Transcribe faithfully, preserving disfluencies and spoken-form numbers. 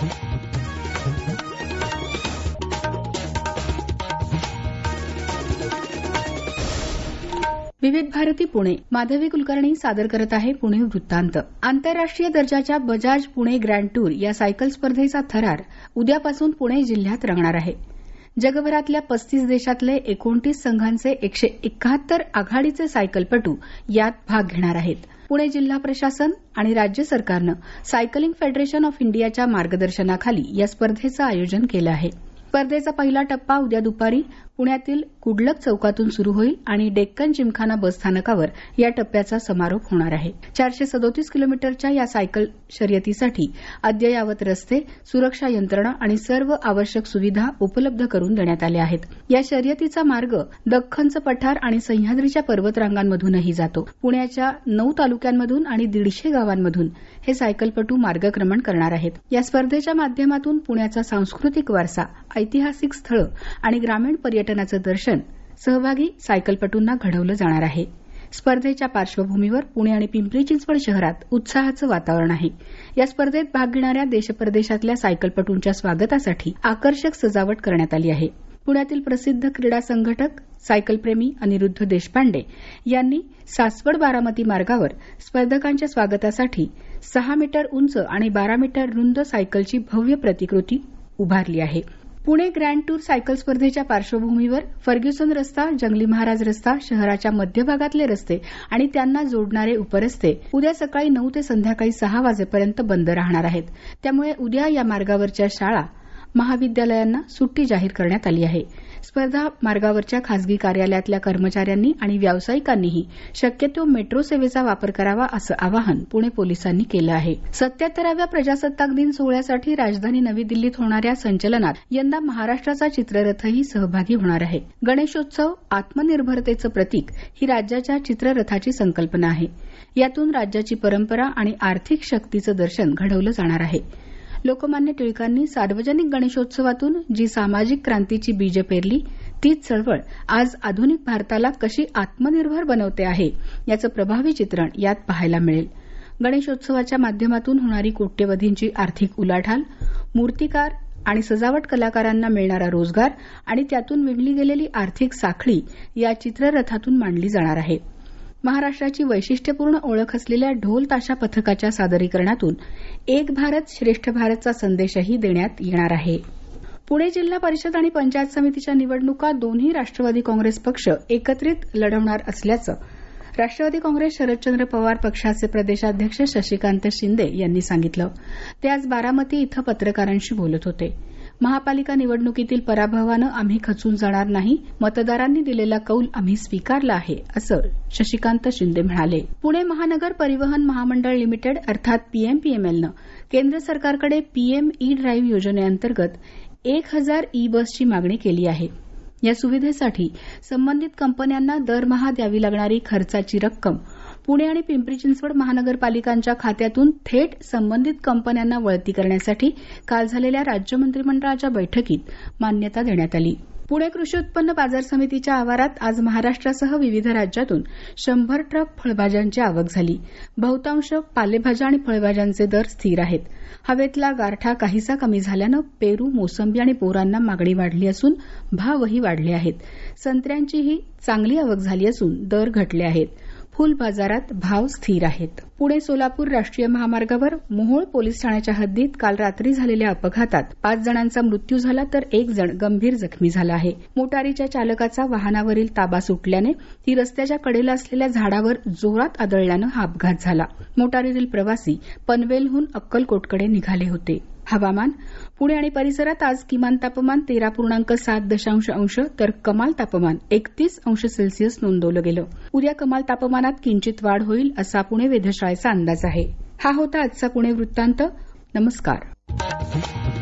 विविध भारती पुणे माधवी कुलकर्णी सादर करत आहे पुणे वृत्तांत. आंतरराष्ट्रीय दर्जाच्या बजाज पुणे ग्रँड टूर या सायकल स्पर्धेचा थरार उद्यापासून पुणे जिल्ह्यात रंगणार आहे. जगभरातल्या पस्तीस देशातले एकोणतीस संघांचे एकशे एकाहत्तर आघाडीचे सायकलपटू यात भाग घेणार आहेत. पुणे जिल्हा प्रशासन आणि राज्य सरकारनं सायकलिंग फेडरेशन ऑफ इंडियाच्या मार्गदर्शनाखाली या स्पर्धेचं आयोजन केलं आहे. स्पर्धेचा पहिला टप्पा उद्या दुपारी पुण्यातील कुडलक चौकातून सुरू होईल आणि डेक्कन जिमखाना बसस्थानकावर या टप्प्याचा समारोप होणार आहे. चारशे सदोतीस किलोमीटरच्या या सायकल शर्यतीसाठी अद्ययावत रस्ते, सुरक्षा यंत्रणा आणि सर्व आवश्यक सुविधा उपलब्ध करून देण्यात आल्या आहेत. या शर्यतीचा मार्ग दख्खनचं पठार आणि सह्याद्रीच्या पर्वतरांगांमधूनही जातो. पुण्याच्या नऊ तालुक्यांमधून आणि दीडशे गावांमधून हे सायकलपटू मार्गक्रमण करणार आहेत. या स्पर्धेच्या माध्यमातून पुण्याचा सांस्कृतिक वारसा, ऐतिहासिक स्थळं आणि ग्रामीण पर्यटनाचं दर्शन सहभागी सायकलपटूंना घडवलं जाणार आहे. स्पर्धेच्या पार्श्वभूमीवर पुणे आणि पिंपरी चिंचवड शहरात उत्साहाचं वातावरण आहे. या स्पर्धेत भाग घेणाऱ्या देशप्रदेशातल्या सायकलपटूंच्या स्वागतासाठी आकर्षक सजावट करण्यात आली आहे. पुण्यातील प्रसिद्ध क्रीडा संघटक सायकलप्रेमी अनिरुद्ध देशपांडे यांनी सासवड बारामती मार्गावर स्पर्धकांच्या स्वागतासाठी सहा मीटर उंच आणि बारा मीटर रुंद सायकलची भव्य प्रतिकृती उभारली आहे. पुणे ग्रँड टूर सायकल स्पर्धेच्या पार्श्वभूमीवर फर्ग्युसन रस्ता, जंगली महाराज रस्ता, शहराच्या मध्यभागातले रस्ते आणि त्यांना जोडणारे उपरस्ते उद्या सकाळी नऊ ते संध्याकाळी सहा वाजेपर्यंत बंद राहणार आहेत. त्यामुळे उद्या या मार्गावरच्या शाळा, महाविद्यालयांना सुट्टी जाहीर करण्यात आली आहे. स्पर्धा मार्गावरच्या खासगी कार्यालयातल्या कर्मचाऱ्यांनी आणि व्यावसायिकांनीही शक्यतो मेट्रो सेवेचा वापर करावा असं आवाहन पुणे पोलिसांनी केलं आहे. सत्याहत्तराव्या प्रजासत्ताक दिन सोहळ्यासाठी राजधानी नवी दिल्लीत होणाऱ्या संचलनात यंदा महाराष्ट्राचा चित्ररथही सहभागी होणार आहे. गणेशोत्सव आत्मनिर्भरतेचं प्रतीक ही राज्याच्या चित्ररथाची संकल्पना आहे. यातून राज्याची परंपरा आणि आर्थिक शक्तीचं दर्शन घडवलं जाणार आहे. लोकमान्य टिळकांनी सार्वजनिक गणेशोत्सवातून जी सामाजिक क्रांतीची बीजे पेरली तीच चळवळ आज आधुनिक भारताला कशी आत्मनिर्भर बनवते आहे याचं प्रभावी चित्रण यात पाहायला मिळेल. गणेशोत्सवाच्या माध्यमातून होणारी कोट्यवधींची आर्थिक उलाढाल, मूर्तिकार आणि सजावट कलाकारांना मिळणारा रोजगार आणि त्यातून विणली गेलेली आर्थिक साखळी या चित्ररथातून मांडली जाणार आहे. महाराष्ट्राची वैशिष्ट्यपूर्ण ओळख असलेल्या ढोल ताशा पथकाच्या सादरीकरणातून एक भारत श्रेष्ठ भारतचा संदेशही देण्यात येणार आहे. पुणे जिल्हा परिषद आणि पंचायत समितीच्या निवडणुका दोन्ही राष्ट्रवादी काँग्रेस पक्ष एकत्रित लढवणार असल्याचं राष्ट्रवादी काँग्रेस शरदचंद्र पवार पक्षाचे प्रदेशाध्यक्ष शशिकांत शिंदे यांनी सांगितलं. ते आज बारामती इथं पत्रकारांशी बोलत होते. महापालिका निवडणुकीतील पराभवानं आम्ही खचून जाणार नाही, मतदारांनी दिलेला कौल आम्ही स्वीकारला आहे असं शशिकांत शिंदे म्हणाले. पुणे महानगर परिवहन महामंडळ लिमिटेड अर्थात पीएमपीएमएलनं केंद्र सरकारकडे पीएम ई ड्राईव्ह योजनेअंतर्गत एक हजार ई बसची मागणी केली आहे. या सुविधेसाठी संबंधित कंपन्यांना दरमहा द्यावी लागणारी खर्चाची रक्कम पुणे आणि पिंपरी चिंचवड महानगरपालिकांच्या खात्यातून थेट संबंधित कंपन्यांना वळती करण्यासाठी काल झालेल्या राज्य मंत्रिमंडळाच्या बैठकीत मान्यता देण्यात आली. पुणे कृषी उत्पन्न बाजार समितीच्या आवारात आज महाराष्ट्रासह विविध राज्यातून शंभर ट्रक फळभाज्यांची आवक झाली. बहुतांश पालेभाज्या आणि फळभाज्यांचे दर स्थिर आहेत. हवेतला गारठा काहीसा कमी झाल्यानं पेरू, मोसंबी आणि बोरांना मागणी वाढली असून भावही वाढले आहेत. संत्र्यांचीही चांगली आवक झाली असून दर घटले आहेत. फुल बाजारात भाव स्थिर आहेत. पुणे सोलापूर राष्ट्रीय महामार्गावर मोहोळ पोलीस ठाण्याच्या हद्दीत काल रात्री झालेल्या अपघातात पाच जणांचा मृत्यू झाला तर एक जण गंभीर जखमी झाला आहे. मोटारीच्या चालकाचा वाहनावरील ताबा सुटल्याने ती रस्त्याच्या कडेला असलेल्या झाडावर जोरात आदळल्यानं हा अपघात झाला. मोटारीतील प्रवासी पनवेलहून अक्कलकोटकडे निघाले होते. हवामान. पुणे आणि परिसरात आज किमान तापमान तेरा पूर्णांक सात दशांश अंश तर कमाल तापमान एकतीस अंश सेल्सिअस नोंदवलं गेलं. उद्या कमाल तापमानात किंचित वाढ होईल असा पुणे वेधशाळेचा अंदाज आहे. हा होता आजचा पुणे वृत्तांत. नमस्कार.